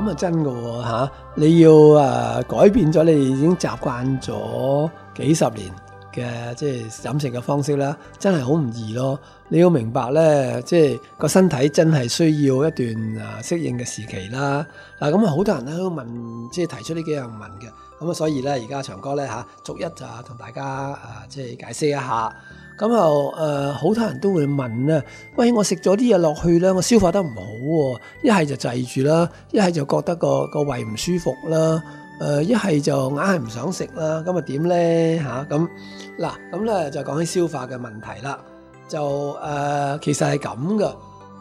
咁啊真㗎喎嚇！你要改變咗你已經習慣咗幾十年嘅即係飲食嘅方式啦，真係好唔易咯。你要明白咧，即係個身體真係需要一段適應嘅時期啦。嗱咁啊，好多人咧都問，即係提出呢幾樣問嘅。咁啊，所以咧而家長哥咧逐一就同大家即係解釋一下。咁又好多人都會問咧，喂，我食咗啲嘢落去咧，我消化得唔好喎，一係就滯住啦，一係就覺得個胃唔舒服啦，一係就硬係唔想食啦，咁啊點咧嚇？咁嗱，咁咧就講起消化嘅問題啦，就其實係咁噶，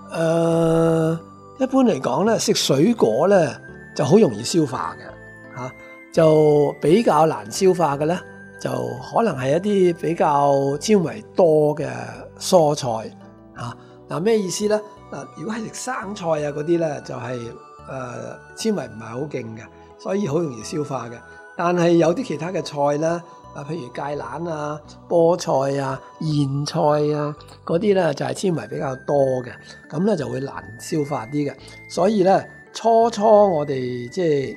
一般嚟講咧，食水果咧就好容易消化嘅嚇，就比較難消化嘅咧，就可能係一啲比較纖維多嘅蔬菜嚇。嗱咩意思咧？嗱，如果係食生菜啊嗰啲咧，就係纖維唔係好勁嘅，所以好容易消化嘅。但係有啲其他嘅菜咧，譬如芥蘭啊、菠菜啊、莧菜啊嗰啲咧，就係纖維比較多嘅，咁咧就會難消化啲嘅。所以咧，初我哋即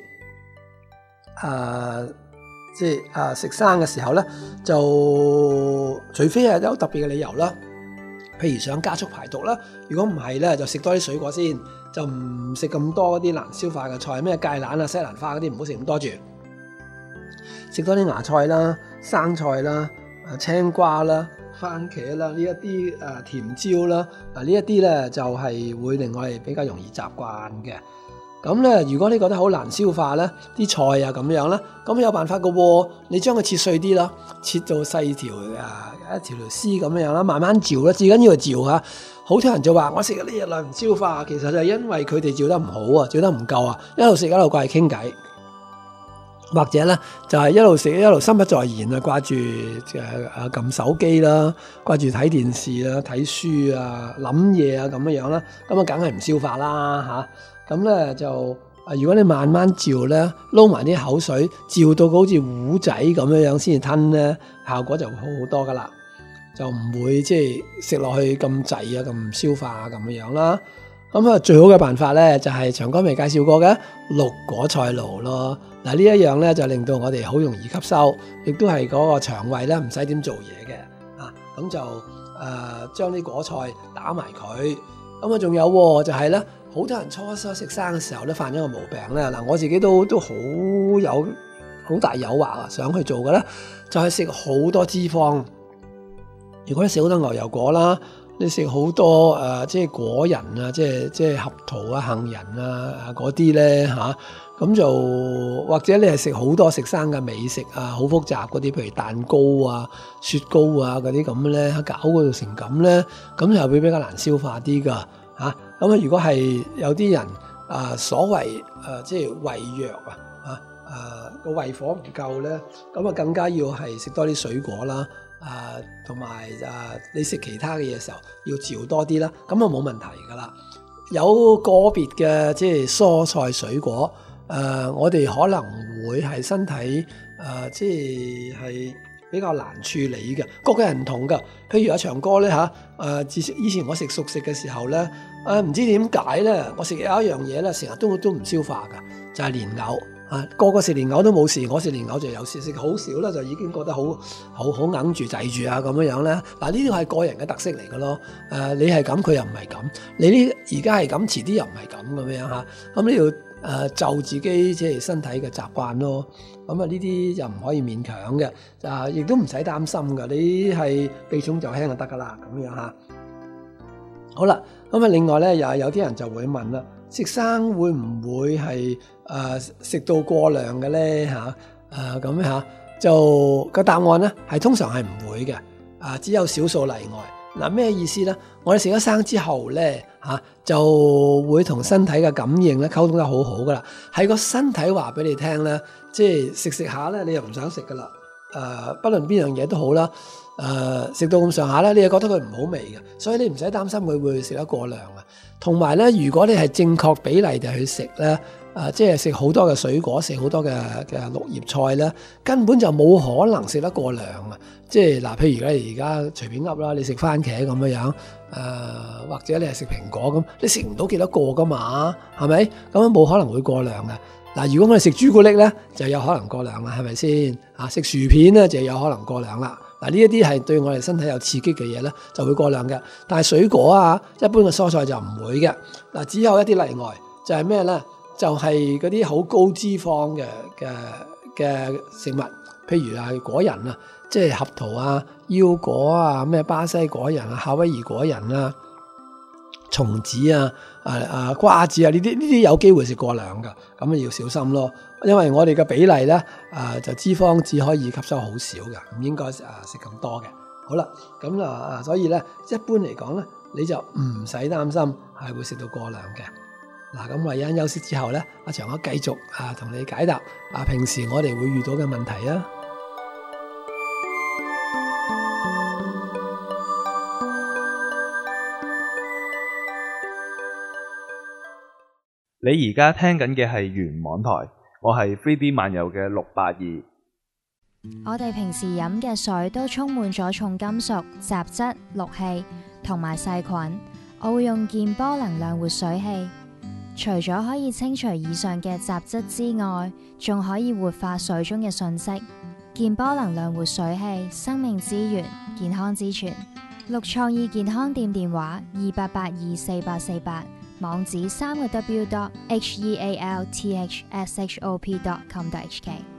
係食生嘅時候咧，就除非係有特別嘅理由啦，譬如想加速排毒啦。如果唔係咧，就食多啲水果先，就唔食咁多嗰啲難消化嘅菜，咩芥蘭啊、西蘭花嗰啲唔好食咁多住，食多啲芽菜啦、生菜啦、青瓜啦、番茄啦，呢一啲甜椒啦，呢一啲咧就係會令我哋比較容易習慣嘅。咁咧，如果你覺得好難消化咧，啲菜啊咁樣啦，咁有辦法嘅喎，你將佢切碎啲啦，切到細條一條絲咁樣啦，慢慢嚼啦，最緊要係嚼嚇。好多人就話我食咗呢日來唔消化，其實就係因為佢哋嚼得唔好啊，嚼得唔夠啊，一路食一路掛住傾偈，或者咧就係一路食一路心不在焉啊，掛住撳手機啦，掛住睇電視啦、睇書啊、諗嘢啊咁樣啦，咁啊梗係唔消化啦嚇。咁咧就如果你慢慢嚼咧，撈埋啲口水，嚼到好似糊仔咁樣先至吞咧，效果就會好好多噶啦，就唔會即係食落去咁滯啊、咁唔消化咁樣啦。咁啊，最好嘅辦法咧就係長哥未介紹過嘅綠果菜鹵咯。嗱呢一樣咧就令到我哋好容易吸收，亦都係嗰個腸胃咧唔使點做嘢嘅啊。咁就將啲果菜打埋佢。咁啊仲有就係咧。好多人初食生嘅時候咧，犯咗個毛病咧。嗱，我自己都好大誘惑啊，想去做嘅咧，就係食好多脂肪。如果你食好多牛油果啦，你食好多即係果仁啊，即係合桃啊、杏仁啊嗰啲咧嚇，咁就或者你係食好多食生嘅美食啊，好複雜嗰啲，譬如蛋糕啊、雪糕啊嗰啲咁咧，搞嗰度成咁咧，咁就會比較難消化啲噶嚇。咁啊，如果係有啲人所謂即係胃弱個胃火唔夠咧，咁啊更加要係食多啲水果啦，同埋你食其他嘅嘢嘅時候要嚼多啲啦，咁啊冇問題噶啦。有個別嘅即係蔬菜水果，我哋可能會係身體即係比較難處理嘅，各個人唔同噶。譬如阿長哥咧以前我食熟食嘅時候咧，唔知點解咧，我食有一樣嘢咧，成日都唔消化噶，就係蓮藕個個食蓮藕都冇事，我食蓮藕就有事，食好少啦，就已經覺得好硬住滯住啊咁樣咧。嗱，呢啲係個人嘅特色嚟嘅咯。你係咁，佢又唔係咁。你呢而家係咁，遲啲又唔係咁樣嚇。咁你要就自己即係身體嘅習慣咯。咁啊，呢啲就唔可以勉強嘅，亦都唔使擔心嘅。你係避重就輕就得噶啦，咁樣嚇。好啦，咁啊，另外咧又有啲人就會問啦，食生會唔會係食到過量嘅咧嚇？咁嚇就個答案咧係通常係唔會嘅，只有少數例外。嗱，咩意思咧？我哋食咗生之後咧就會同身體嘅感應咧溝通得好好噶啦，係個身體話俾你聽咧，即係食下咧你又唔想食噶啦，不論邊樣嘢都好啦，食到咁上下咧，你又覺得佢唔好味嘅，所以你唔使擔心佢會食得過量啊。同埋咧，如果你係正確比例地去食咧， 即係食好多嘅水果，食好多嘅綠葉菜咧，根本就冇可能食得過量啊！即係嗱，譬如你而家隨便噏啦，你食番茄咁樣，或者你係食蘋果咁，你食唔到幾多個噶嘛，係咪？咁樣冇可能會過量嘅。嗱，如果我哋食朱古力咧，就有可能過量啦，係咪先？食薯片咧就有可能過量啦。嗱，呢一啲係對我哋身體有刺激嘅嘢咧，就會過量嘅。但係水果啊，一般嘅蔬菜就唔會嘅。嗱，只有一啲例外，就係咩咧？就係嗰啲好高脂肪嘅食物，譬如係果仁啊，即係合桃啊、腰果啊、咩巴西果仁啊、夏威夷果仁啊、松子啊、瓜子啊，呢啲有機會食過量㗎，咁要小心咯。因為我哋嘅比例咧，就脂肪只可以吸收好少嘅，唔應該食咁多嘅。好啦，咁所以咧，一般嚟講咧，你就唔使擔心係會食到過量嘅。嗱，咁我一陣休息之後咧，阿長哥繼續同你解答平時我哋會遇到嘅問題啊。 你而家聽緊嘅係原網台，我係 3D 漫遊嘅682。 我哋平時飲嘅水都充滿咗重金屬、雜質、氯氣同埋細菌。我會用健波能量活水器，除咗可以清除以上嘅雜質之外，仲可以活化水中嘅訊息。健波能量活水器，生命之源，健康之泉。綠創意健康店電話28824848，網址3個W.healthshop.com.hk。